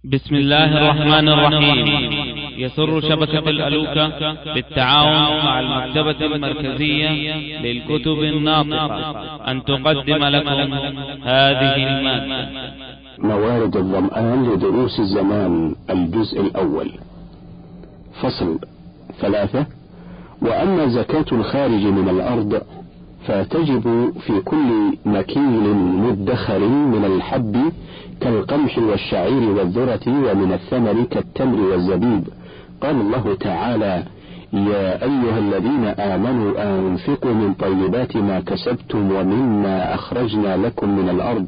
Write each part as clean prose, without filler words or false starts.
بسم الله الرحمن الرحيم. يسر شبكة الألوكة بالتعاون مع المكتبة المركزية للكتب الناطقة أن تقدم لكم هذه المادة. موارد الظمآن لدروس الزمان، الجزء الأول. فصل 3. وأما زكاة الخارج من الأرض فتجب في كل مكيل مدخر من الحب كالقمح والشعير والذرة، ومن الثمر كالتمر والزبيب. قال الله تعالى: يا أيها الذين آمنوا أنفقوا من طيبات ما كسبتم ومما أخرجنا لكم من الأرض.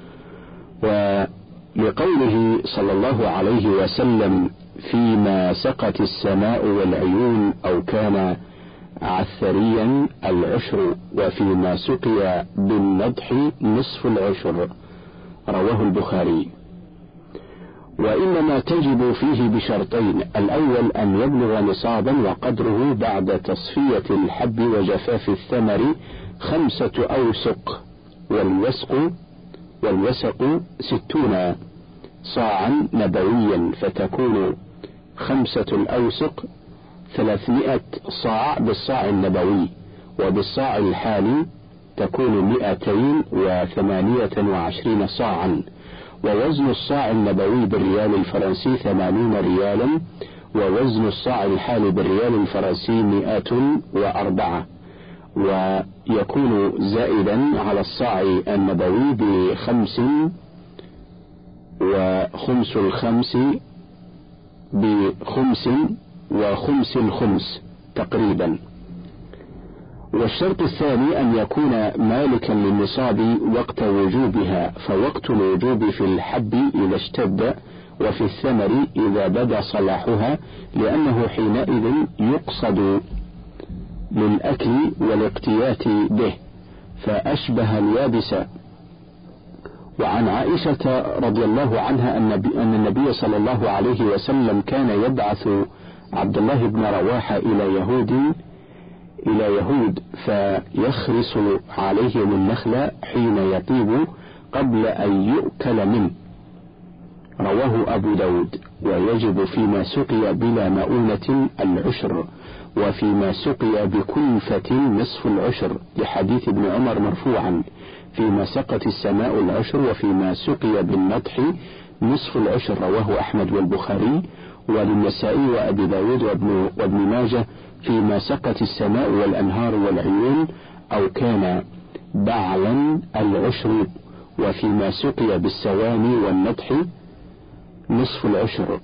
ولقوله صلى الله عليه وسلم: فيما سقت السماء والعيون أو كان عثريا العشر، وفيما سقي بالنضح نصف العشر. رواه البخاري. وإنما تجب فيه بشرطين: الأول أن يبلغ نصابا وقدره بعد تصفية الحب وجفاف الثمر 5 أوسق، والوسق 60 صاعا نبويا، فتكون 5 الأوسق 300 صاع بالصاع النبوي، وبالصاع الحالي تكون 228 صاعا. ووزن الصاع النبوي بالريال الفرنسي 80 ريالا، ووزن الصاع الحالي بالريال الفرنسي 104، ويكون زائدا على الصاع النبوي ب5 وخمس الخمس ب5 وخمس الخمس تقريبا. والشرط الثاني أن يكون مالكا للنصاب وقت وجوبها، فوقت الوجوب في الحب إذا اشتد، وفي الثمر إذا بدا صلاحها، لأنه حينئذ يقصد للأكل والاقتيات به، فأشبه اليابس. وعن عائشة رضي الله عنها أن النبي صلى الله عليه وسلم كان يبعث عبد الله بن رواحة إلى يهود فيخرس عليهم النخل حين يطيب قبل أن يؤكل منه. رواه أبو داود. ويجب فيما سقي بلا مؤونة العشر، وفيما سقي بكلفة نصف العشر، لحديث ابن عمر مرفوعا: فيما سقت السماء العشر، وفيما سقي بالنضح نصف العشر. رواه أحمد والبخاري، وللنسائي وأبي داود وابن ماجه: فيما سقت السماء والأنهار والعيون أو كان بعلا العشر، وفيما سقي بالسواني والنضح نصف العشر.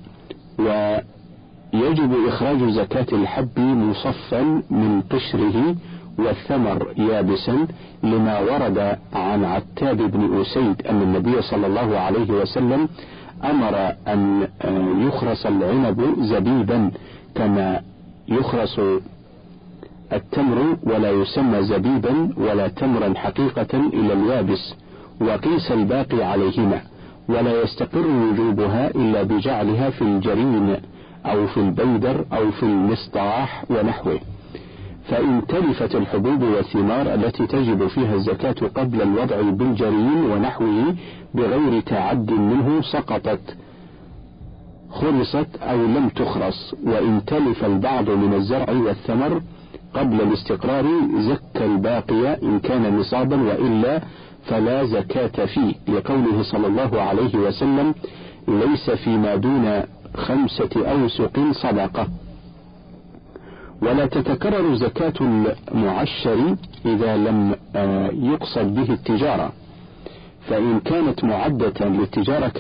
ويجب إخراج زكاة الحب مصفا من قشره والثمر يابسا، لما ورد عن عتاب بن أسيد أن النبي صلى الله عليه وسلم أمر أن يخرس العنب زبيبا كما يخرس التمر، ولا يسمى زبيبا ولا تمرا حقيقة إلى اليابس، وقيس الباقي عليهما، ولا يستقر وجوبها إلا بجعلها في الجرين أو في البيدر أو في المسطاح ونحوه. فإن تلفت الحبوب والثمار التي تجب فيها الزكاة قبل الوضع بالجرين ونحوه بغير تعد منه سقطت، خرصت أو لم تخرص. وإن تلف البعض من الزرع والثمر قبل الاستقرار زكى الباقي إن كان نصابا، وإلا فلا زكاة فيه، لقوله صلى الله عليه وسلم: ليس فيما دون 5 أوسق صدقة. ولا تتكرر زكاة المعشر إذا لم يقصد به التجارة، فإن كانت معدة للتجارة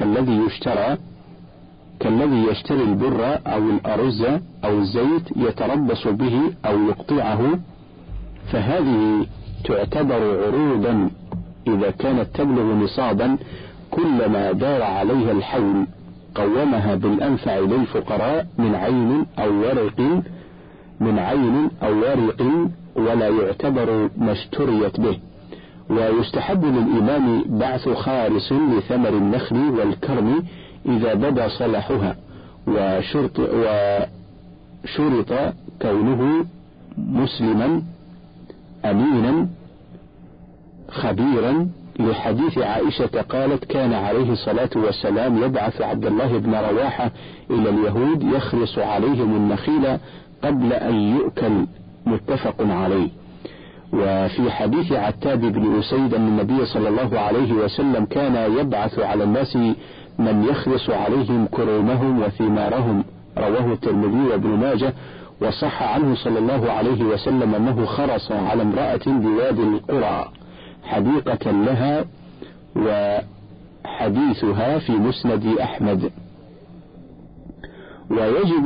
كالذي يشتري البر أو الأرز أو الزيت يتربص به أو يقطعه، فهذه تعتبر عروضا إذا كانت تبلغ نصابا. كلما دار عليها الحول قومها بالأنفع للفقراء من عين أو ورق، ولا يعتبر ما اشتريت به. ويستحب للإمام بعث خارص لثمر النخل والكرم إذا بدا صلاحها، وشرط كونه مسلما أمينا خبيرا لحديث عائشة قالت: كان عليه الصلاة والسلام يبعث عبد الله بن رواحة إلى اليهود يخرص عليهم النخيل قبل أن يؤكل، متفق عليه. وفي حديث عتاب بن أسيد أن النبي صلى الله عليه وسلم كان يبعث على الناس من يخرص عليهم كرومهم وثمارهم، رواه الترمذي وابن ماجه. وصح عنه صلى الله عليه وسلم أنه خرص على امرأة بوادي القرى حديقة لها، وحديثها في مسند أحمد. ويجب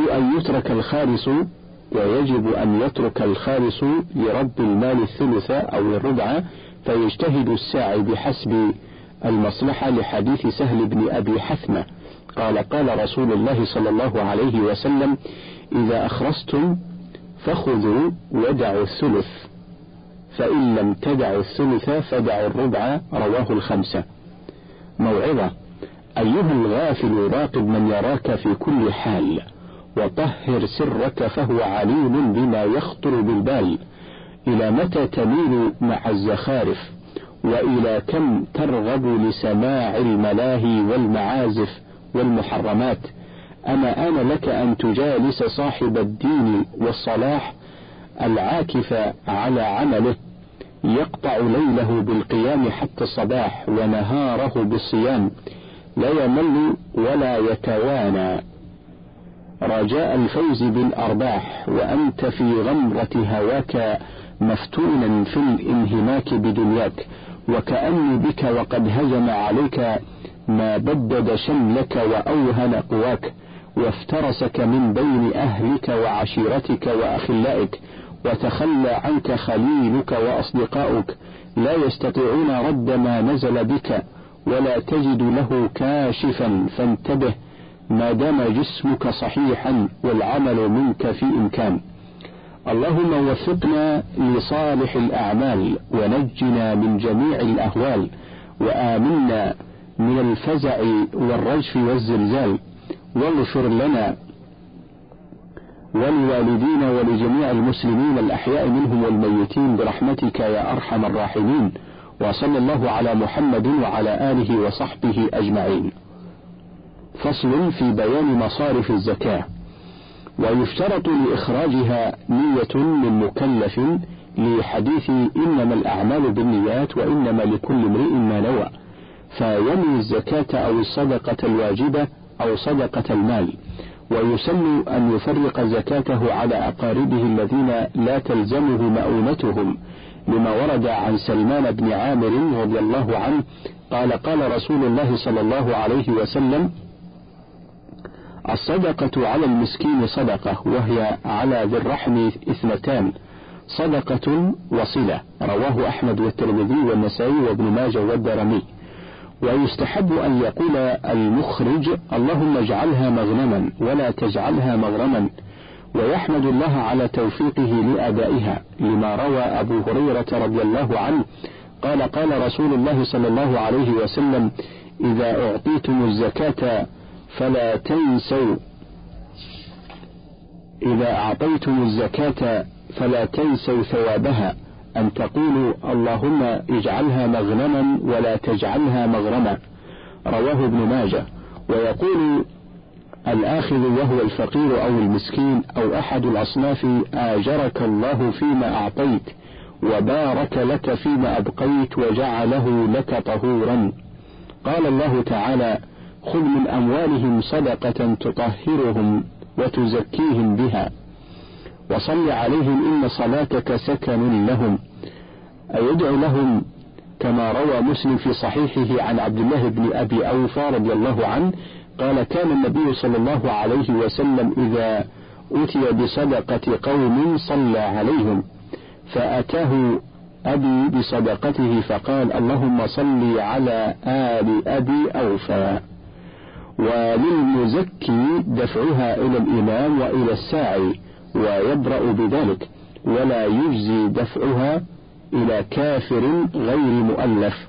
أن يترك الخالص لرب المال الثلث أو الربع، فيجتهد الساعي بحسب المصلحة، لحديث سهل بن أبي حثمة قال: قال رسول الله صلى الله عليه وسلم: إذا أخرستم فخذوا ودعوا الثلث، فإن لم تدعوا الثلث فدعوا الربع، رواه الخمسة. موعظة: أيها الغافل راقب من يراك في كل حال، وطهر سرك فهو عليم بما يخطر بالبال. إلى متى تميل مع الزخارف؟ وإلى كم ترغب لسماع الملاهي والمعازف والمحرمات؟ أما آن لك أن تجالس صاحب الدين والصلاح العاكف على عمله، يقطع ليله بالقيام حتى الصباح ونهاره بالصيام، لا يمل ولا يتوانى رجاء الفوز بالأرباح، وأنت في غمرة هواك مفتونا في الانهماك بدنياك، وكأني بك وقد هجم عليك ما بدد شملك وأوهن قواك، وافترسك من بين أهلك وعشيرتك وأخلائك، وتخلى عنك خليلك وأصدقاؤك، لا يستطيعون رد ما نزل بك، ولا تجد له كاشفا، فانتبه ما دام جسمك صحيحا والعمل منك في إمكان. اللهم وفقنا لصالح الأعمال، ونجنا من جميع الأهوال، وآمنا من الفزع والرجف والزلزال، واغفر لنا ولوالدينا ولجميع المسلمين الأحياء منهم والميتين برحمتك يا أرحم الراحمين. وصلى الله على محمد وعلى آله وصحبه أجمعين. فصل في بيان مصارف الزكاة. ويشترط لإخراجها نية من مكلف، لحديث إنما الأعمال بالنيات وإنما لكل امرئ ما نوى، فينوي الزكاة أو الصدقة الواجبة أو صدقة المال. ويسن أن يفرق زكاته على أقاربه الذين لا تلزمه مؤونتهم، لما ورد عن سلمان بن عامر رضي الله عنه قال: قال رسول الله صلى الله عليه وسلم: الصدقة على المسكين صدقة، وهي على ذي الرحم اثنتان، صدقة وصلة، رواه أحمد والترمذي والنسائي وابن ماجه والدارمي. ويستحب أن يقول المخرج: اللهم اجعلها مغنما ولا تجعلها مغرما، ويحمد الله على توفيقه لأدائها، لما روى أبو هريرة رضي الله عنه قال: قال رسول الله صلى الله عليه وسلم: إذا أعطيتم الزكاة فلا تنسوا، إذا أعطيتم الزكاة فلا تنسوا ثوابها، أن تقولوا اللهم اجعلها مغنما ولا تجعلها مغرما، رواه ابن ماجه. ويقول الآخذ وهو الفقير أو المسكين أو أحد الأصناف: آجرك الله فيما أعطيت، وبارك لك فيما أبقيت، وجعله لك طهورا. قال الله تعالى: خذ من أموالهم صدقة تطهرهم وتزكيهم بها، وصل عليهم إن صلاتك سكن لهم، أيدعو لهم، كما روى مسلم في صحيحه عن عبد الله بن أبي أوفى رضي الله عنه قال: كان النبي صلى الله عليه وسلم إذا أتي بصدقة قوم صلى عليهم، فأتاه أبي بصدقته فقال: اللهم صل على آل أبي أوفى. وللمزكي دفعها إلى الإمام وإلى الساعي، ويبرأ بذلك، ولا يجزي دفعها إلى كافر غير مؤلف،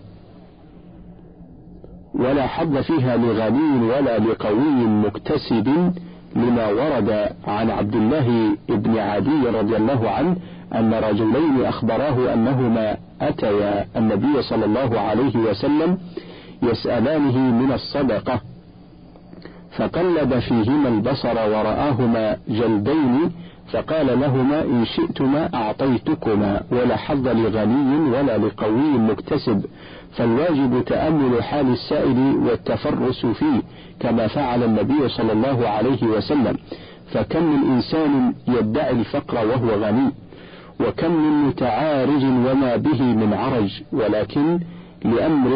ولا حظ فيها لغني ولا لقوي مكتسب، لما ورد عن عبد الله بن عدي رضي الله عنه أن رجلين أخبراه أنهما أتيا النبي صلى الله عليه وسلم يسألانه من الصدقة، فقلب فيهما البصر ورآهما جلدين، فقال لهما: إن شئتما أعطيتكما، ولا حظ لغني ولا لقوي مكتسب، فالواجب تأمل حال السائل والتفرس فيه، كما فعل النبي صلى الله عليه وسلم. فكم من إنسان يدعي الفقر وهو غني، وكم من متعارج وما به من عرج، ولكن لأمر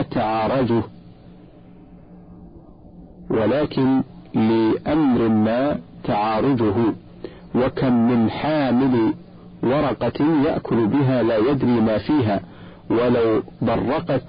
ما تعارجه. وكم من حامل ورقة يأكل بها لا يدري ما فيها، ولو برقت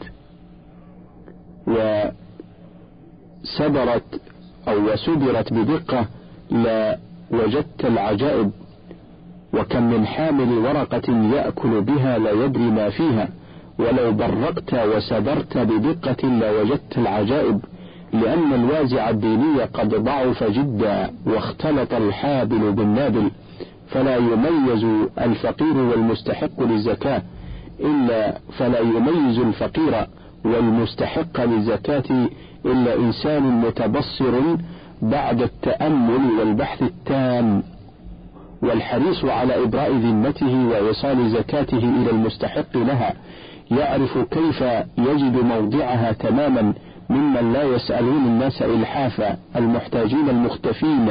وسدرت بدقة لا وجدت العجائب. وكم من حامل ورقة يأكل بها لا يدري ما فيها، ولو برقت وسدرت بدقة لا وجدت العجائب، لأن الوازع الديني قد ضعف جدا، واختلط الحابل بالنابل، فلا يميز الفقير والمستحق للزكاة فلا يميز الفقير والمستحق للزكاة إلا إنسان متبصر بعد التأمل والبحث التام، والحريص على إبراء ذمته وإيصال زكاته إلى المستحق لها، يعرف كيف يجد موضعها تماما، ممن لا يسألون الناس إلحافا، المحتاجين المختفين،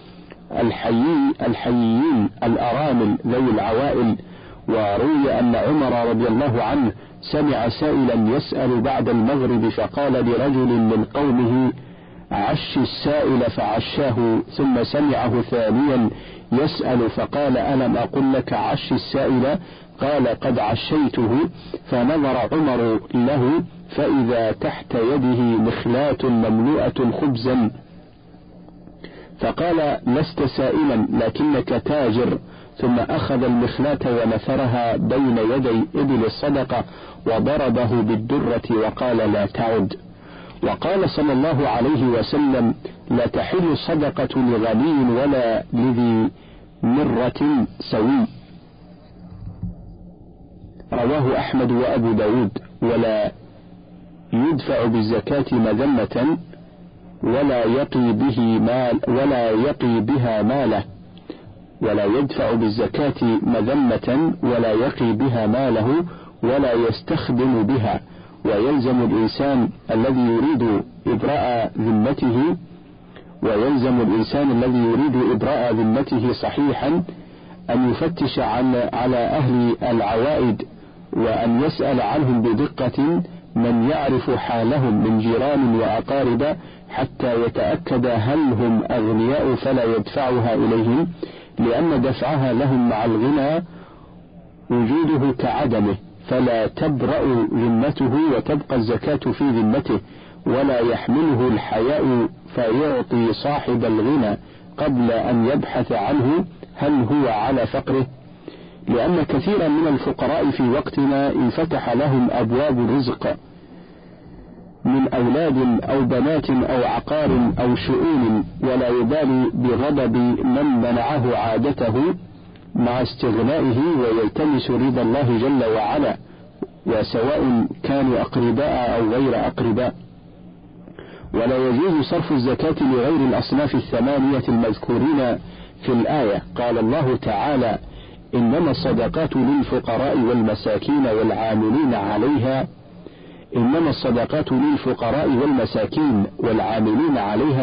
الحيين الأرامل ذوي العوائل. وروي أن عمر رضي الله عنه سمع سائلا يسأل بعد المغرب، فقال لرجل من قومه: عش السائل، فعشاه، ثم سمعه ثانيا يسأل فقال: ألم أقل لك عش السائل؟ قال: قد عشيته. فنظر عمر له فإذا تحت يده مخلاة مملوءة خبزا، فقال: لست سائلا لكنك تاجر. ثم أخذ المخلاة ونثرها بين يدي إبل الصدقة وضربه بالدرة وقال: لا تعد. وقال صلى الله عليه وسلم: لا تحل الصدقة لغني ولا لذي مرة سوي. رواه أحمد وأبو داود. ولا يدفع بالزكاة مذمة ولا يقي بها ماله، ولا يدفع بالزكاة مذمة ولا يقي بها ماله ولا يستخدم بها. ويلزم الإنسان الذي يريد إبراء ذمته صحيحا أن يفتش على أهل العوائد، وأن يسأل عنهم بدقة من يعرف حالهم من جيران وأقارب، حتى يتأكد هل هم أغنياء فلا يدفعها إليهم، لأن دفعها لهم مع الغنى وجوده كعدمه، فلا تبرأ ذمته وتبقى الزكاة في ذمته، ولا يحمله الحياء فيعطي صاحب الغنى قبل أن يبحث عنه هل هو على فقره، لأن كثيرا من الفقراء في وقتنا انفتح لهم أبواب الرزق من أولاد أو بنات أو عقار أو شؤون، ولا يبالي بغضب من منعه عادته مع استغنائه، ويلتمس رضا الله جل وعلا، وسواء كانوا أقرباء أو غير أقرباء. ولا يجوز صرف الزكاة لغير الأصناف الثمانية المذكورين في الآية. قال الله تعالى: إنما الصدقات للفقراء والمساكين والعاملين عليها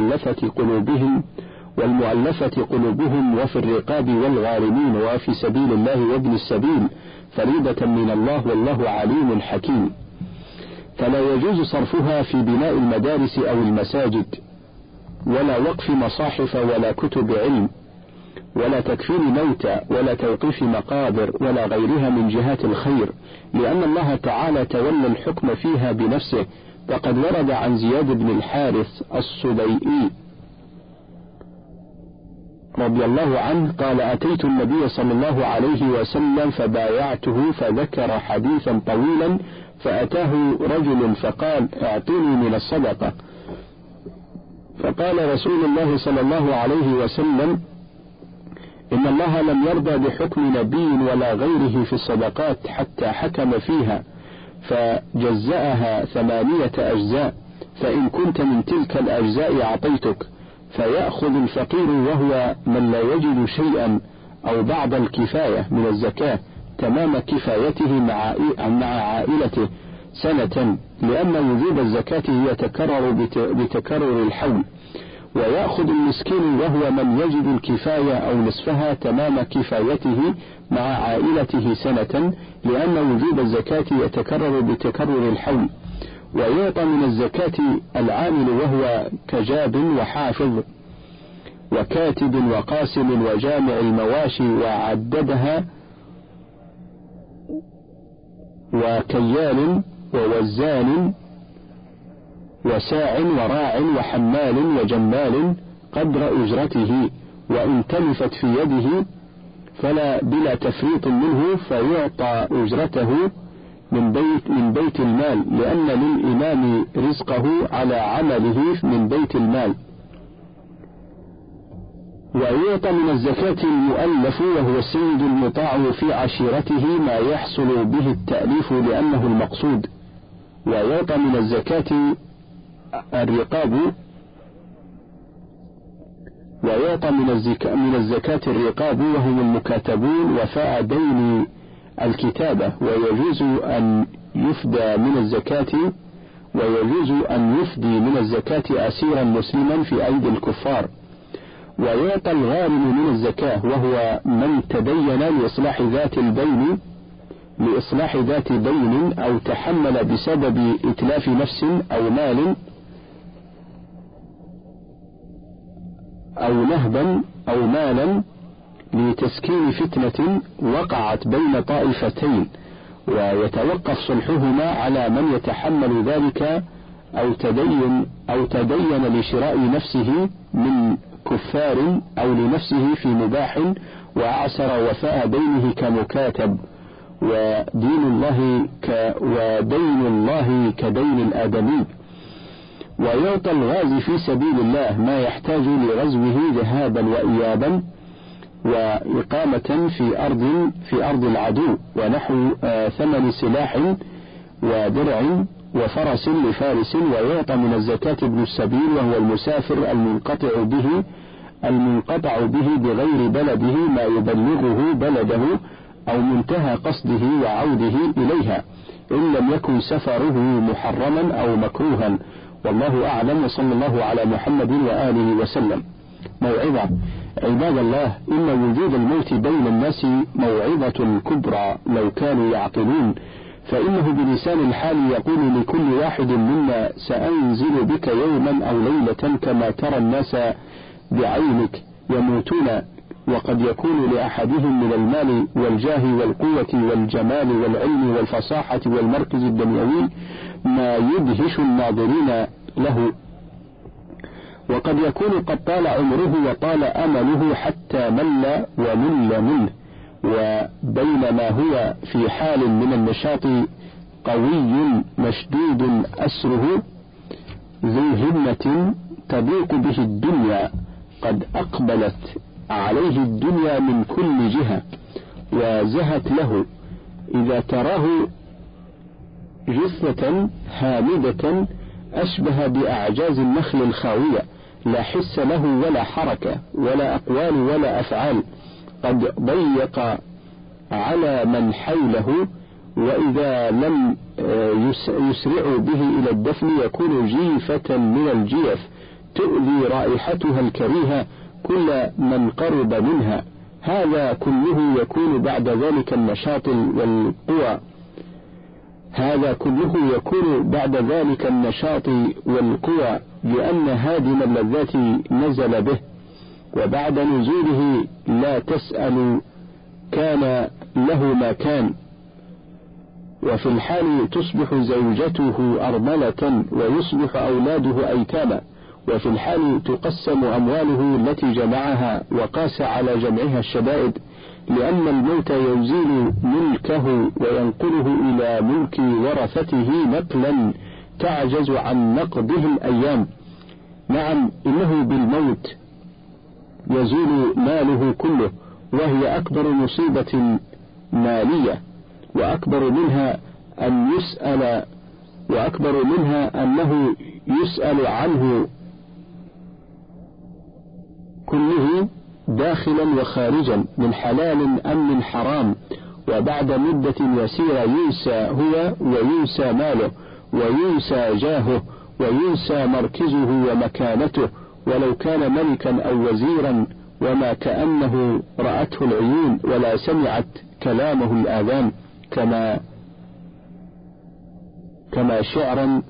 والمؤلفة قلوبهم وفي الرقاب والغارمين وفي سبيل الله وابن السبيل فريضة من الله والله عليم حكيم. فلا يجوز صرفها في بناء المدارس أو المساجد، ولا وقف مصاحف ولا كتب علم، ولا تكفير موتى، ولا توقيف مقابر، ولا غيرها من جهات الخير، لأن الله تعالى تولى الحكم فيها بنفسه. فقد ورد عن زياد بن الحارث الصبيئي رضي الله عنه قال: أتيت النبي صلى الله عليه وسلم فبايعته، فذكر حديثا طويلا، فأتاه رجل فقال: اعطني من الصدقة. فقال رسول الله صلى الله عليه وسلم: إن الله لم يرضى بحكم نبي ولا غيره في الصدقات حتى حكم فيها فجزأها 8 أجزاء، فإن كنت من تلك الأجزاء أعطيتك، فيأخذ الفقير وهو من لا يجد شيئا أو بعض الكفاية من الزكاة تمام كفايته مع عائلته سنة، لأن وجوب الزكاة يتكرر بتكرر الحول، ويأخذ المسكين وهو من يجد الكفاية أو نصفها تمام كفايته مع عائلته سنة، لأن وجوب الزكاة يتكرر بتكرر الحول. ويعطى من الزكاة العامل وهو كجاب وحافظ وكاتب وقاسم وجامع المواشي وعددها وكيال ووزان وساع وراع وحمال وجمال قدر أجرته، وإن تلفت في يده فلا بلا تفريط منه فيعطى أجرته من بيت المال، لأن للإمام رزقه على عمله من بيت المال. ويعطى من الزكاة المؤلف وهو السيد المطاع في عشيرته ما يحصل به التأليف لأنه المقصود. ويعطى من الزكاة الرقاب، ويعطى من الزكاة الرقاب وهم المكاتبون وفاء دين الكتابة، ويجوز أن يفدى من الزكاة أسيرا مسلما في أيدي الكفار. ويعطى الغارم من الزكاة وهو من تدين لإصلاح ذات بين أو تحمل بسبب إتلاف نفس أو مال أو نهبا أو مالا لتسكين فتنة وقعت بين طائفتين، ويتوقف صلحهما على من يتحمل ذلك أو تدين لشراء نفسه من كفار أو لنفسه في مباح وأعسر وفاء دينه كمكاتب، ودين الله كدين الآدمي. ويعطى الغازي في سبيل الله ما يحتاج لغزوه ذهابا وإيابا وإقامة في أرض العدو، ونحو 8 سلاح ودرع وفرس لفارس. ويعطى من الزكاة ابن السبيل وهو المسافر المنقطع به بغير بلده ما يبلغه بلده أو منتهى قصده وعوده إليها، إن لم يكن سفره محرما أو مكروها. والله أعلم، وصلى الله على محمد وآله وسلم. موعظة. عباد الله، إن وجود الموت بين الناس موعظة كبرى لو كانوا يعقلون، فإنه بلسان الحال يقول لكل واحد منا سأنزل بك يوما أو ليلة كما ترى الناس بعينك يموتون، وقد يكون لأحدهم من المال والجاه والقوة والجمال والعلم والفصاحة والمركز الدنيوي ما يدهش الناظرين له، وقد يكون قد طال عمره وطال أمله حتى مل ومل منه، وبينما هو في حال من النشاط قوي مشدود أسره ذو همة تضيق به الدنيا، قد أقبلت عليه الدنيا من كل جهة وزهت له، إذا تراه جثة هامدة أشبه بأعجاز النخل الخاوية، لا حس له ولا حركة ولا أقوال ولا أفعال، قد ضيق على من حوله، وإذا لم يسرع به إلى الدفن يكون جيفة من الجيف تؤذي رائحتها الكريهة كل من قرب منها. هذا كله يكون بعد ذلك النشاط والقوى لأن هادم اللذات نزل به، وبعد نزوله لا تسأل كان له ما كان. وفي الحال تصبح زوجته أرملة ويصبح أولاده أيتاما، وفي الحال تقسم أمواله التي جمعها وقاس على جمعها الشدائد، لأن الموت يزيل ملكه وينقله إلى ملك ورثته نقلا تعجز عن نقضه الأيام. نعم، إنه بالموت يزول ماله كله وهي أكبر مصيبة مالية، وأكبر منها أنه يسأل عنه كله داخلا وخارجا من حلال أم من حرام، وبعد مدة يسيرة ينسى هو وينسى ماله وينسى جاهه وينسى مركزه ومكانته، ولو كان ملكا أو وزيرا، وما كأنه رأته العيون ولا سمعت كلامه الآذان، كما شعرا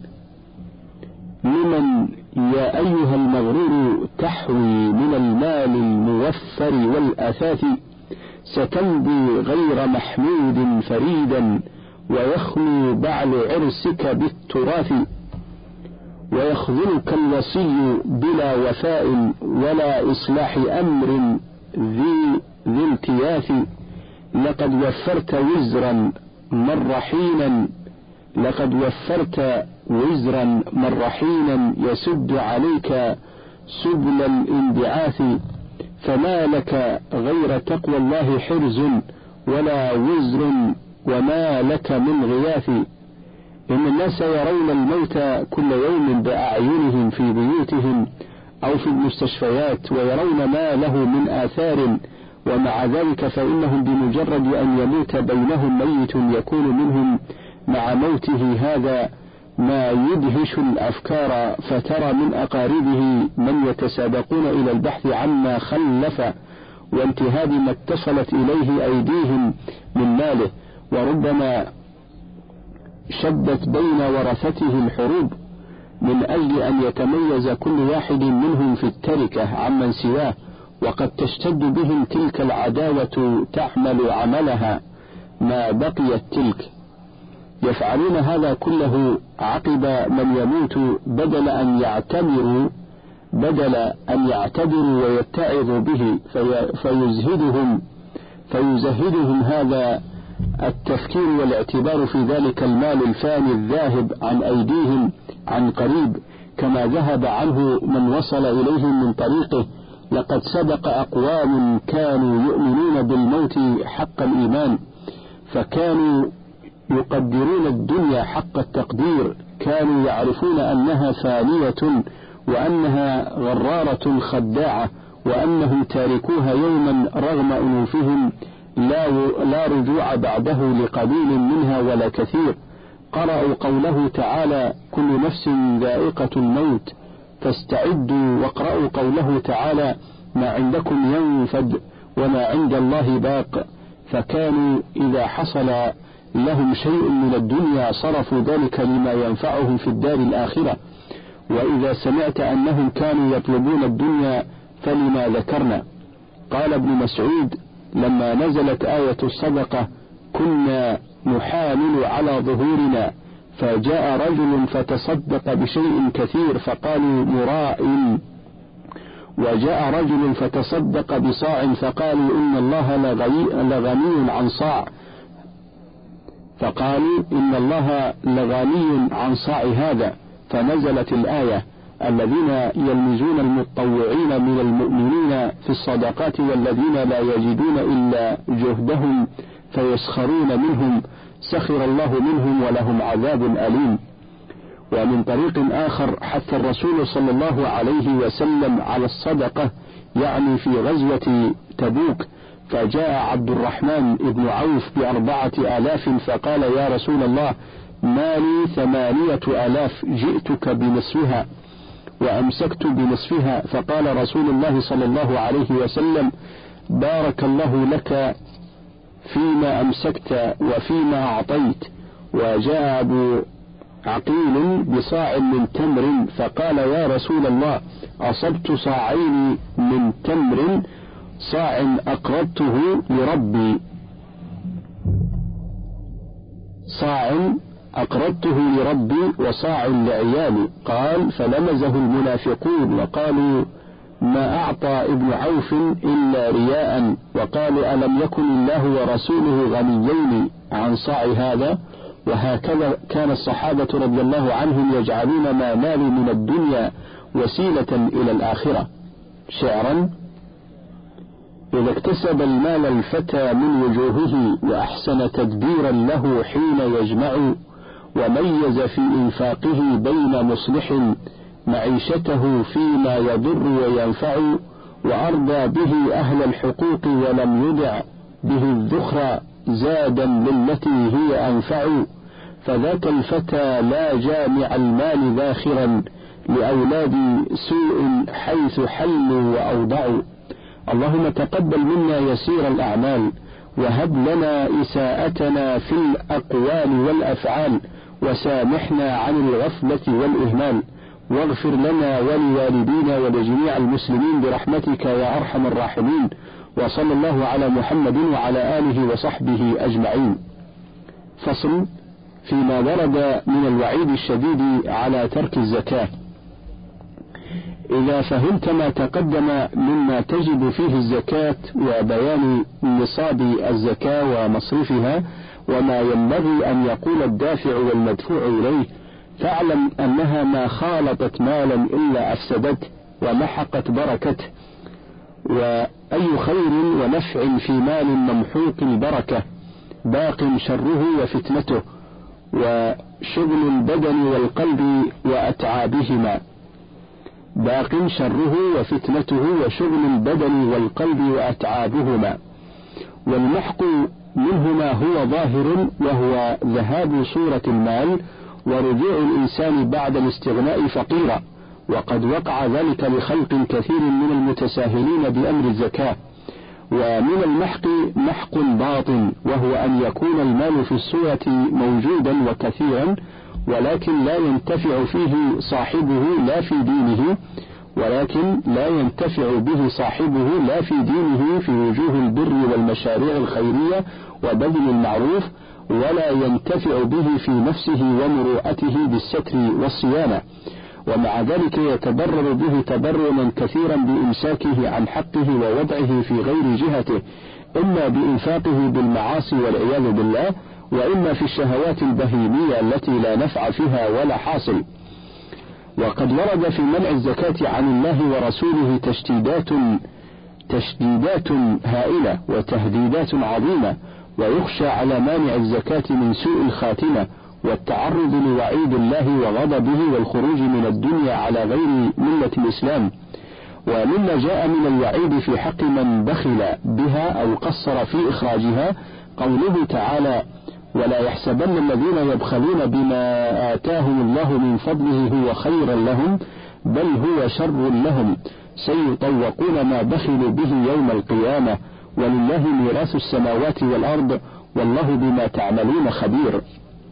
لمن يا أيها المغرور تحوي من المال الموفر والأثاث، ستمضي غير محمود فريدا، ويخلو بعل عرسك بالتراث، ويخذلك الوصي بلا وفاء ولا إصلاح أمر ذي التياث، لقد وفرت وزرا مر حينا يسد عليك سبل الانبعاث، فما لك غير تقوى الله حرز ولا وزر وما لك من غياث. إن الناس يرون الموت كل يوم بأعينهم في بيوتهم أو في المستشفيات، ويرون ما له من آثار، ومع ذلك فإنهم بمجرد أن يموت بينهم ميت يكون منهم مع موته هذا ما يدهش الأفكار، فترى من أقاربه من يتسابقون إلى البحث عما خلف وانتهاب ما اتصلت إليه أيديهم من ماله، وربما شبت بين ورثته الحروب من أجل أن يتميز كل واحد منهم في التركة عمن سواه، وقد تشتد بهم تلك العداوة تعمل عملها ما بقيت تلك. يفعلون هذا كله عقب من يموت بدل أن يعتبروا ويتعظوا به، فيزهدهم هذا التفكير والاعتبار في ذلك المال الفاني الذاهب عن أيديهم عن قريب، كما ذهب عنه من وصل إليهم من طريقه. لقد سبق أقوام كانوا يؤمنون بالموت حق الإيمان، فكانوا يقدرون الدنيا حق التقدير، كانوا يعرفون أنها فانية وأنها غرارة خداعة، وأنهم تاركوها يوما رغم أنوفهم لا رجوع بعده لقليل منها ولا كثير. قرأوا قوله تعالى كل نفس ذائقة الموت فاستعدوا، واقرأوا قوله تعالى ما عندكم ينفد وما عند الله باق، فكانوا إذا حصل لهم شيء من الدنيا صرفوا ذلك لما ينفعهم في الدار الآخرة. وإذا سمعت أنهم كانوا يطلبون الدنيا فلما ذكرنا. قال ابن مسعود لما نزلت آية الصدقة كنا نحامل على ظهورنا، فجاء رجل فتصدق بشيء كثير فقالوا مراء، وجاء رجل فتصدق بصاع فقالوا إن الله لغني عن صاع، فقالوا إن الله لغني عن صاع هذا، فنزلت الآية الذين يلمزون المتطوعين من المؤمنين في الصدقات والذين لا يجدون إلا جهدهم فيسخرون منهم سخر الله منهم ولهم عذاب أليم. ومن طريق آخر حث الرسول صلى الله عليه وسلم على الصدقة، يعني في غزوة تبوك، فجاء عبد الرحمن بن عوف ب4,000 فقال يا رسول الله مالي 8,000 جئتك بنصفها وأمسكت بنصفها، فقال رسول الله صلى الله عليه وسلم بارك الله لك فيما أمسكت وفيما أعطيت. وجاء أبو عقيل بصاع من تمر فقال يا رسول الله أصبت صاعين من تمر، صاع أقرضته لربي وصاع لعيالي. قال فلمزه المنافقون وقالوا ما أعطى ابن عوف إلا رياء، وقالوا ألم يكن الله ورسوله غنيين عن صاع هذا؟ وهكذا كان الصحابة رضي الله عنهم يجعلون ما نالوا من الدنيا وسيلة إلى الآخرة. شعرا إذا اكتسب المال الفتى من وجوهه وأحسن تدبيرا له حين يجمع، وميز في إنفاقه بين مصلح معيشته فيما يضر وينفع، وأرضى به أهل الحقوق ولم يدع به الذخر زادا للتي هي أنفع، فذاك الفتى لا جامع المال ذاخرا لأولاد سوء حيث حلوا وأوضعوا. اللهم تقبل منا يسير الأعمال، وهب لنا إساءتنا في الأقوال والأفعال، وسامحنا عن الغفلة والإهمال، واغفر لنا ولوالدينا ولجميع المسلمين برحمتك يا أرحم الراحمين. وصلى الله على محمد وعلى آله وصحبه أجمعين. فصل فيما ورد من الوعيد الشديد على ترك الزكاة. إذا فهمت ما تقدم مما تجب فيه الزكاة وبيان نصاب الزكاة ومصرفها وما ينبغي أن يقول الدافع والمدفوع إليه، فاعلم أنها ما خالطت مالا إلا أفسدته ومحقت بركته، وأي خير ونفع في مال ممحوق البركة باق شره وفتنته، وشغل البدن والقلب وأتعابهما، باق شره وفتنته وشغل البدن والقلب وأتعابهما. والمحق منهما هو ظاهر، وهو ذهاب صورة المال ورجوع الإنسان بعد الاستغناء فقيرا، وقد وقع ذلك لخلق كثير من المتساهلين بأمر الزكاة. ومن المحق محق باطن، وهو أن يكون المال في الصورة موجودا وكثيرا، ولكن لا ينتفع فيه صاحبه لا في دينه، في وجوه البر والمشاريع الخيرية وبذل المعروف، ولا ينتفع به في نفسه ومروءته بالستر والصيانة، ومع ذلك يتضرر به تضررا كثيرا بإمساكه عن حقه ووضعه في غير جهته، إما بإنفاقه بالمعاصي والعياذ بالله، وإما في الشهوات البهيمية التي لا نفع فيها ولا حاصل. وقد ورد في منع الزكاة عن الله ورسوله تشديدات هائلة وتهديدات عظيمة، ويخشى على مانع الزكاة من سوء الخاتمة والتعرض لوعيد الله وغضبه والخروج من الدنيا على غير ملة الإسلام. ومما جاء من الوعيد في حق من بخل بها أو قصر في إخراجها قوله تعالى: ولا يحسبن الذين يبخلون بما آتاهم الله من فضله هو خيرا لهم بل هو شر لهم سيطوقون ما بخلوا به يوم القيامة ولله ميراث السماوات والأرض والله بما تعملون خبير.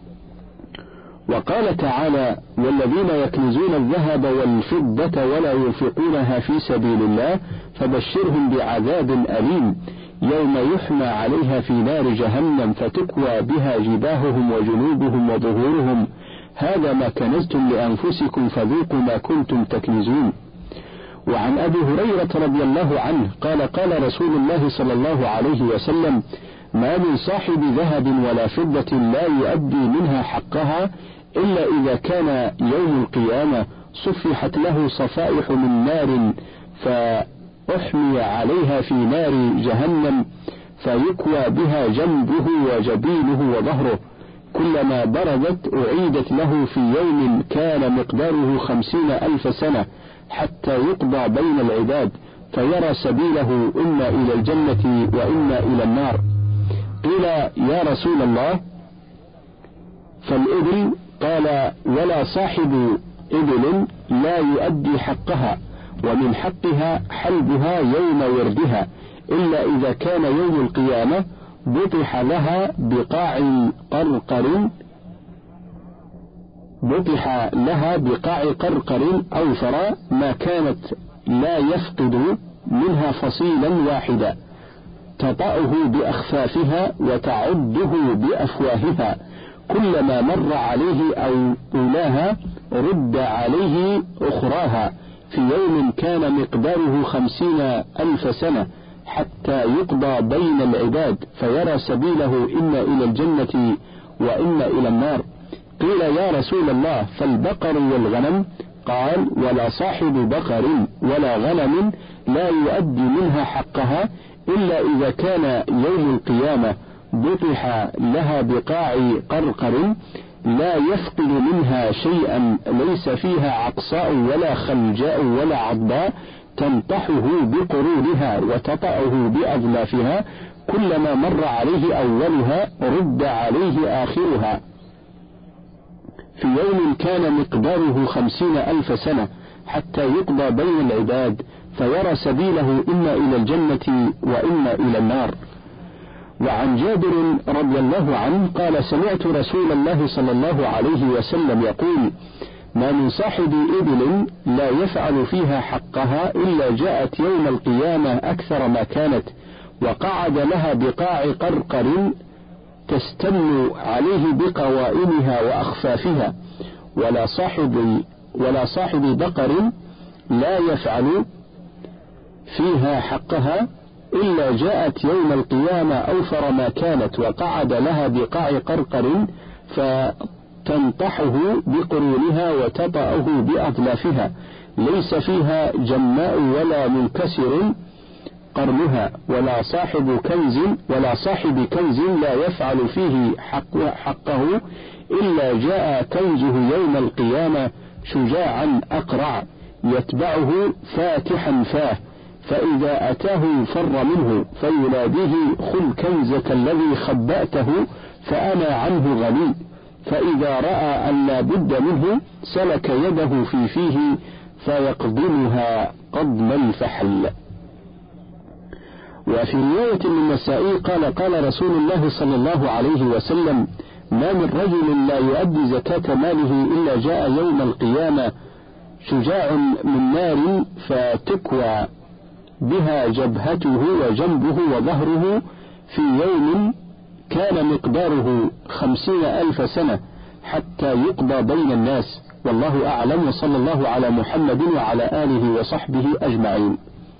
وقال تعالى: والذين يكنزون الذهب والفضة ولا ينفقونها في سبيل الله فبشرهم بعذاب أليم يوم يحمى عليها في نار جهنم فتكوى بها جباههم وجنوبهم وظهورهم هذا ما كنزتم لأنفسكم فذوقوا ما كنتم تكنزون. وعن أبي هريرة رضي الله عنه قال: قال رسول الله صلى الله عليه وسلم: ما من صاحب ذهب ولا فضة لا يؤدي منها حقها إلا إذا كان يوم القيامة صفحت له صفائح من نار فأحمي عليها في نار جهنم فيكوى بها جنبه وجبينه وظهره كلما بردت أعيدت له في يوم كان مقداره 50,000 سنة حتى يقضى بين العباد فيرى سبيله إما إلى الجنة وإما إلى النار. قيل: يا رسول الله فالإبل؟ قال: ولا صاحب إبل لا يؤدي حقها ومن حقها حلبها يوم وردها إلا إذا كان يوم القيامة بطح لها بقاع قرقر أوفر ما كانت لا يفقد منها فصيلا واحدا تطأه بأخفافها وتعده بأفواهها كلما مر عليه أو أولاها رد عليه أخراها في يوم كان مقداره 50,000 سنة حتى يقضى بين العباد فيرى سبيله إما إلى الجنة وإما إلى النار. قيل: يا رسول الله فالبقر والغنم؟ قال: ولا صاحب بقر ولا غنم لا يؤدي منها حقها إلا إذا كان يوم القيامة بطح لها بقاع قرقر لا يفقد منها شيئا، ليس فيها عقصاء ولا خلجاء ولا عضباء، تنطحه بقرونها وتطأه بأظلافها، كلما مر عليه أولها رد عليه آخرها، في يوم كان مقداره 50,000 سنة، حتى يقضى بين العباد فيرى سبيله إما إلى الجنة وإما إلى النار. وعن جابر رضي الله عنه قال: سمعت رسول الله صلى الله عليه وسلم يقول: ما من صاحب إبل لا يفعل فيها حقها إلا جاءت يوم القيامة أكثر ما كانت، وقعد لها بقاع قرقر تستن عليه بقوائمها وأخفافها، ولا صاحب بقر لا يفعل فيها حقها إلا جاءت يوم القيامة أوفر ما كانت، وقعد لها بقاع قرقر فتنطحه بقرونها وتطأه بأظلافها، ليس فيها جماء ولا منكسر قرنها، ولا صاحب كنز لا يفعل فيه حقه إلا جاء كنزه يوم القيامة شجاعا أقرع يتبعه فاتحا فاه، فإذا أتاه فر منه فيناديه: خذ كنزك الذي خبأته فأنا عنه غني. فإذا رأى أن لا بد منه سلك يده في فيه فيقضمها قضم الفحل. وفي رواية للنسائي قال رسول الله صلى الله عليه وسلم: ما من رجل لا يؤدي زكاة ماله إلا جاء يوم القيامة شجاع من نار فتكوى بها جبهته وجنبه وظهره، في يوم كان مقداره 50,000 سنة، حتى يقضى بين الناس. والله أعلم، وصلى الله على محمد وعلى آله وصحبه أجمعين.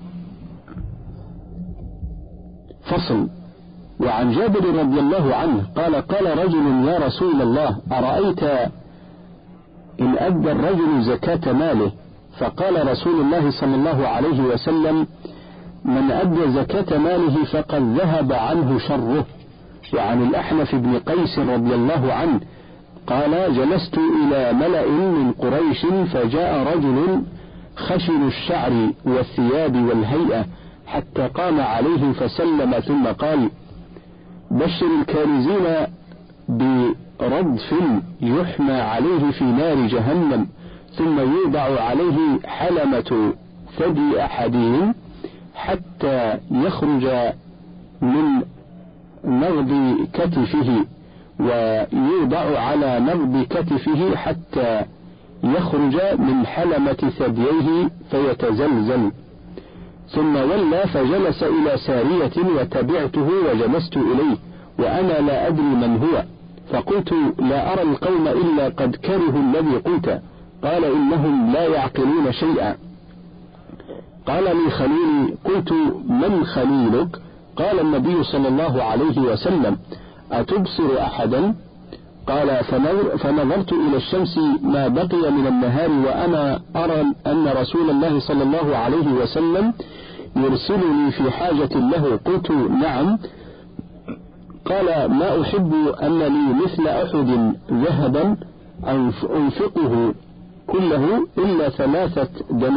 فصل. وعن جابر رضي الله عنه قال رجل: يا رسول الله، أرأيت إن أدى الرجل زكاة ماله؟ فقال رسول الله صلى الله عليه وسلم: من أدى زكاة ماله فقد ذهب عنه شره. وعن الأحنف بن قيس رضي الله عنه قال: جلست إلى ملأ من قريش فجاء رجل خشن الشعر والثياب والهيئة حتى قام عليه فسلم، ثم قال: بشر الكارزين بردف يحمى عليه في نار جهنم، ثم يوضع عليه حلمة ثدي أحدهم حتى يخرج من نغض كتفه، ويوضع على نغض كتفه حتى يخرج من حلمة ثدييه فيتزلزل. ثم ولى فجلس إلى سارية وتبعته وجلست إليه وأنا لا أدري من هو، فقلت: لا أرى القوم إلا قد كرهوا الذي قلت. قال: إنهم لا يعقلون شيئا. قال لي خليلي. قلت: من خليلك؟ قال: النبي صلى الله عليه وسلم. أتبصر أحدا؟ قال: فنظرت إلى الشمس ما بقي من النهار وأنا أرى أن رسول الله صلى الله عليه وسلم يرسلني في حاجة له. قلت: نعم. قال: ما أحب أن لي مثل أحد ذهبا أنفقه كله إلا 3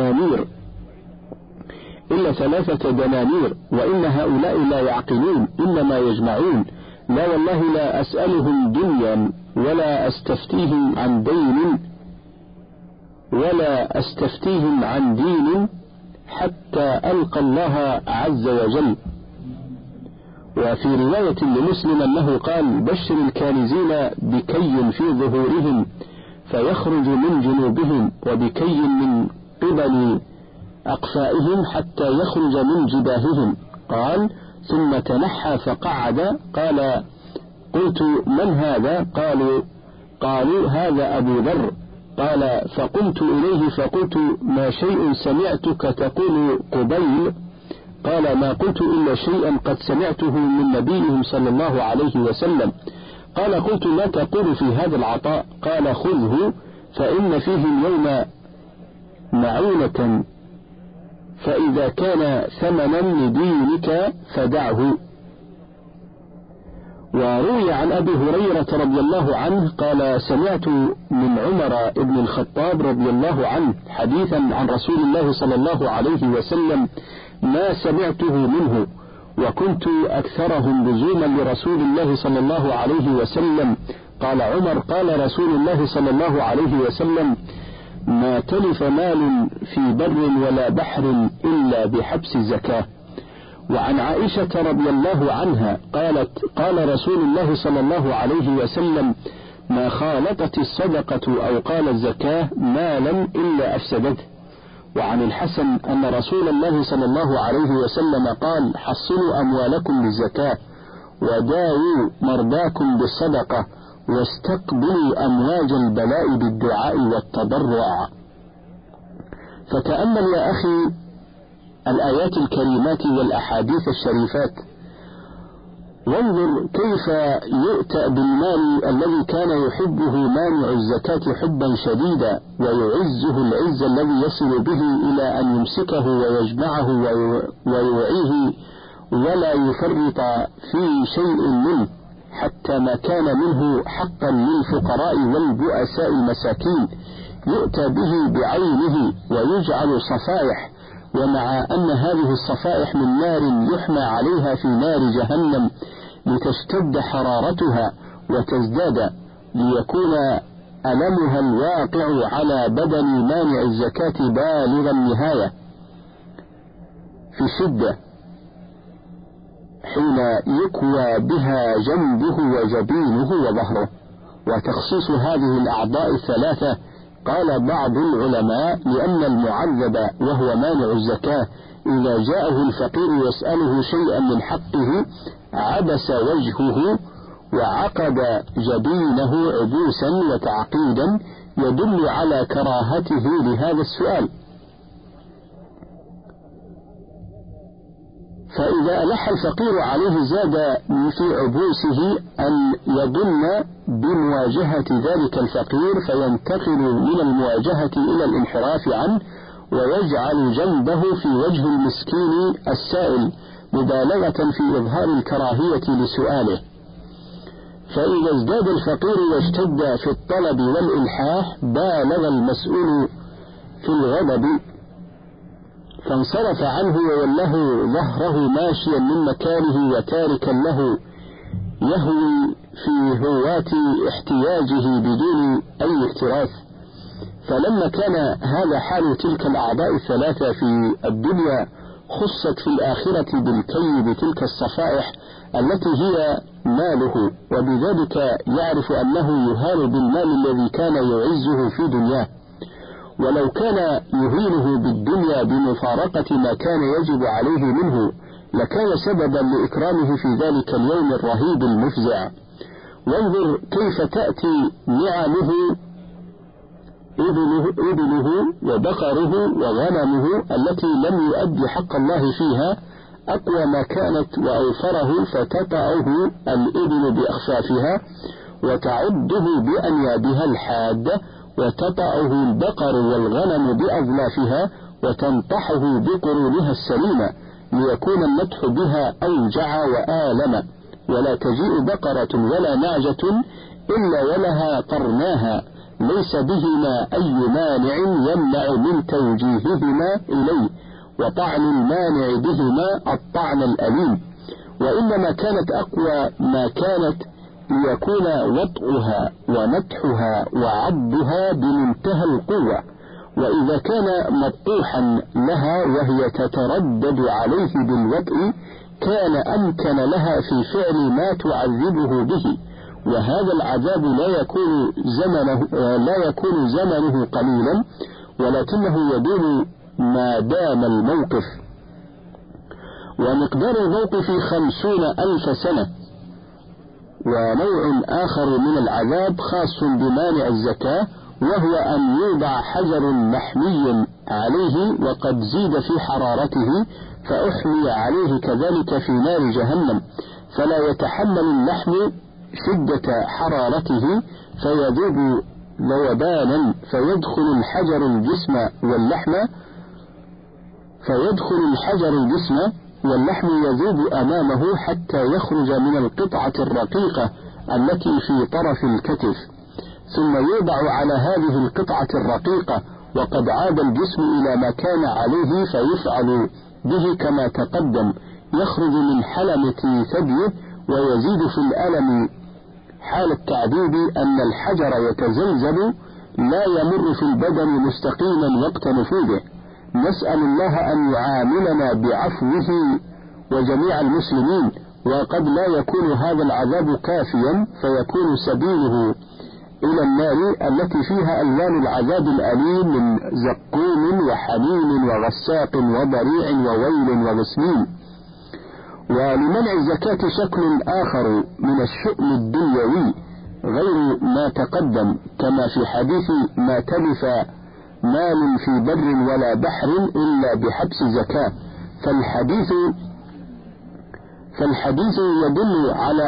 دنانير، وإن هؤلاء لا يعقلون، إنما يجمعون. لا والله لا أسألهم دنيا ولا أستفتيهم عن دين حتى ألقى الله عز وجل. وفي رواية لمسلم أنه قال: بشر الكارزين بكي في ظهورهم فيخرج من جنوبهم، وبكي من قبل أقفائهم حتى يخرج من جباههم. قال: ثم تنحى فقعد. قال: قلت: من هذا؟ قالوا: هذا أبو ذر. قال: فقمت إليه فقلت: ما شيء سمعتك تقول قبيل؟ قال: ما قلت إلا شيئا قد سمعته من نبيهم صلى الله عليه وسلم. قال: قلت: لا تقول في هذا العطاء؟ قال: خذه فإن فيه اليوم معونة فإذا كان ثمنا لدينك فدعه. وروي عن أبي هريرة رضي الله عنه قال: سمعت من عمر بن الخطاب رضي الله عنه حديثا عن رسول الله صلى الله عليه وسلم ما سمعته منه، وكنت أكثرهم لزوما لرسول الله صلى الله عليه وسلم. قال عمر: قال رسول الله صلى الله عليه وسلم: ما تلف مال في بر ولا بحر إلا بحبس الزكاة. وعن عائشة رضي الله عنها قالت: قال رسول الله صلى الله عليه وسلم: ما خالطت الصدقة أو قال الزكاة مالا إلا أفسدته. وعن الحسن أن رسول الله صلى الله عليه وسلم قال: حصنوا أموالكم بالزكاة، وداووا مرضاكم بالصدقة، واستقبلوا أمواج البلاء بالدعاء والتضرع. فتأمل يا أخي الآيات الكريمات والأحاديث الشريفات، وانظر كيف يؤتى بالمال الذي كان يحبه مانع الزكاة حبا شديدا، ويعزه العز الذي يصل به إلى أن يمسكه ويجمعه ويوعيه ولا يفرط في شيء منه، حتى ما كان منه حقا للفقراء والبؤساء المساكين يؤتى به بعينه ويجعل صفائح، ومع أن هذه الصفائح من نار يحمى عليها في نار جهنم لتشتد حرارتها وتزداد، ليكون ألمها الواقع على بدن مانع الزكاة بالغ النهاية في شدة، حين يكوى بها جنبه وجبينه وظهره. وتخصيص هذه الأعضاء الثلاثة قال بعض العلماء لأن المعذب وهو مانع الزكاة إذا جاءه الفقير يسأله شيئا من حقه عبس وجهه وعقد جبينه عبوسا وتعقيدا يدل على كراهته لهذا السؤال. فإذا ألح الفقير عليه زاد في عبوسه أن يظن بمواجهة ذلك الفقير، فينتقل من المواجهة إلى الانحراف عنه ويجعل جنبه في وجه المسكين السائل، مبالغة في إظهار الكراهية لسؤاله. فإذا ازداد الفقير واشتد في الطلب والإلحاح بالغ المسؤول في الغضب، فانصرف عنه ووله ظهره ماشيا من مكانه وتاركا له يهوي في هوات احتياجه بدون أي اكتراث. فلما كان هذا حال تلك الأعضاء الثلاثة في الدنيا، خصت في الآخرة بالكي بتلك الصفائح التي هي ماله، وبذلك يعرف أنه يهان بالمال الذي كان يعزه في دنياه. ولو كان يهينه بالدنيا بمفارقة ما كان يجب عليه منه لكان سببا لإكرامه في ذلك اليوم الرهيب المفزع. وانظر كيف تأتي نعمه إبله وبقره وغنمه التي لم يؤدي حق الله فيها أقوى ما كانت وأوفره، فتطأه الإبل بأخفافها وتعضه بأنيابها الحادة، وتطأه البقر والغنم بأظلافها وتنطحه بقرونها السليمة، ليكون النطح بها أوجع وآلم. ولا تجيء بقرة ولا نعجة إلا ولها قرناها ليس بهما أي مانع يمنع من توجيههما إليه، وطعن المانع بهما الطعن الأليم. وإنما كانت أقوى ما كانت ليكون وطئها ونطحها وعضها بمنتهى القوة، وإذا كان مطوحا لها وهي تتردد عليه بالوطء كان أمكن لها في فعل ما تعذبه به، وهذا العذاب لا يكون زمنه قليلا، ولكنه يدوم ما دام الموقف. ومقدار الموقف 50,000 سنة. ونوع آخر من العذاب خاص بمانع الزكاة، وهو أن يوضع حجر محمي عليه وقد زيد في حرارته فأحمي عليه كذلك في نار جهنم، فلا يتحمل اللحم شدة حرارته فيذوب ذوبانا، فيدخل الحجر الجسم واللحم فيدخل الحجر الجسم واللحم يذوب أمامه حتى يخرج من القطعة الرقيقة التي في طرف الكتف، ثم يوضع على هذه القطعة الرقيقة وقد عاد الجسم إلى ما كان عليه، فيفعل به كما تقدم، يخرج من حلمة ثديه ويزيد في الألم. حال التعذيب أن الحجر يتزلزل لا يمر في البدن مستقيما وقت نفوذه. نسأل الله أن يعاملنا بعفوه وجميع المسلمين، وقد لا يكون هذا العذاب كافيا فيكون سبيله إلى النار التي فيها ألوان العذاب الأليم من زقوم وحميم وغساق وضريع وويل وغسلين. ولمنع الزكاة شكل آخر من الشؤم الدنيوي غير ما تقدم، كما في حديث ما تلف مال في بر ولا بحر إلا بحبس الزكاة. فالحديث يدل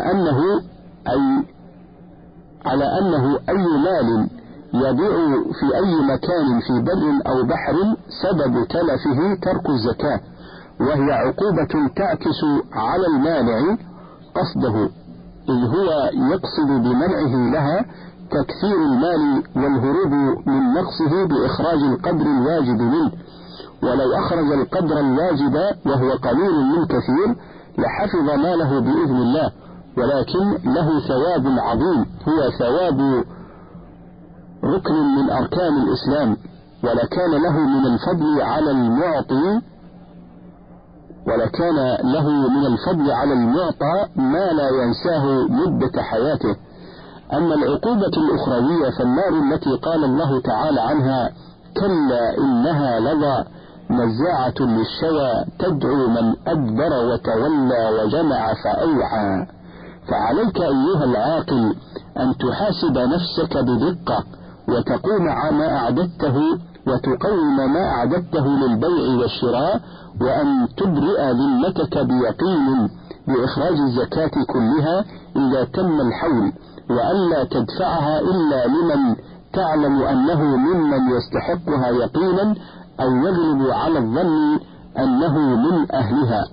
على أنه أي مال يضيع في أي مكان في بر أو بحر سبب تلفه ترك الزكاة، وهي عقوبة تعكس على المانع قصده، إذ هو يقصد بمنعه لها تكثير المال والهروب من نقصه بإخراج القدر الواجب منه. ولو أخرج القدر الواجب وهو قليل من كثير لحفظ ماله بإذن الله، ولكن له ثواب عظيم هو ثواب ركن من أركان الإسلام، ولكان له من الفضل على المعطى ما لا ينساه مدة حياته. أما العقوبة الأخروية فالنار التي قال الله تعالى عنها كلا إنها لظى نزاعة للشوى تدعو من أدبر وتولى وجمع فأوعى. فعليك أيها العاقل أن تحاسب نفسك بدقة وتقوم على ما أعددته وتقوم ما أعددته للبيع والشراء، وأن تبرئ ذمتك بيقين بإخراج الزكاة كلها إذا تم الحول، وألا تدفعها إلا لمن تعلم أنه ممن يستحقها يقينا أو يغلب على الظن أنه من أهلها.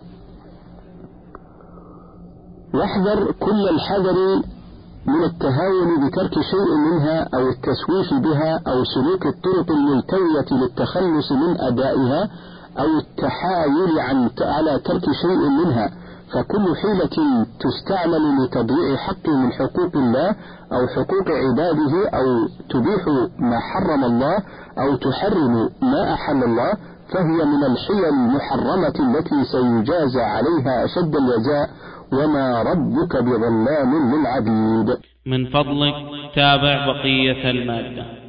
واحذر كل الحذر من التهاون بترك شيء منها أو التسويف بها أو سلوك الطرق الملتوية للتخلص من أدائها أو التحايل على ترك شيء منها، فكل حيلة تستعمل لتضييع حق من حقوق الله أو حقوق عباده أو تبيح ما حرم الله أو تحرم ما أحل الله فهي من الحيل المحرمة التي سيجازى عليها أشد الجزاء، وما ربك بظلام للعبيد. من فضلك تابع بقية المادة.